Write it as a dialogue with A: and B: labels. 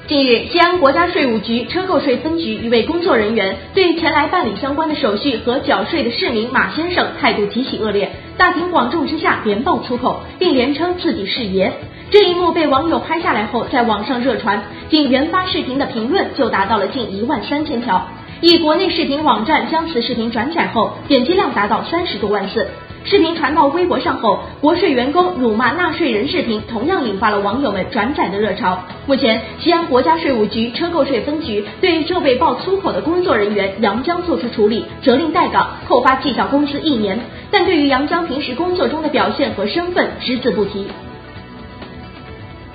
A: 近日，西安国家税务局车购税分局一位工作人员对前来办理相关的手续和缴税的市民马先生态度极其恶劣，大庭广众之下连爆粗口，并连称自己是爷。这一幕被网友拍下来后，在网上热传，仅原发视频的评论就达到了近13000条。一国内视频网站将此视频转载后，点击量达到30多万次。视频传到微博上后，国税员工辱骂纳税人视频同样引发了网友们转载的热潮。目前，西安国家税务局车购税分局对这位爆粗口的工作人员杨江作出处理，责令待岗，扣发绩效工资1年。但对于杨江平时工作中的表现和身份只字不提。